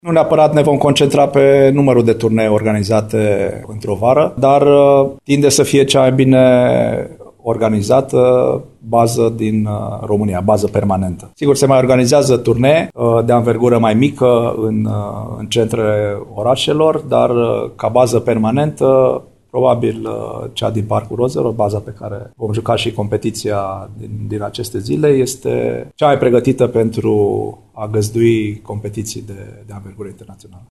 Nu neapărat ne vom concentra pe numărul de turnee organizate într-o vară, dar tinde să fie cea mai bine organizată bază din România, bază permanentă. Sigur, se mai organizează turnee de anvergură mai mică în centrele orașelor, dar ca bază permanentă, probabil cea din Parcul Rozelor, baza pe care vom juca și competiția din aceste zile, este cea mai pregătită pentru a găzdui competiții de anvergură internațională.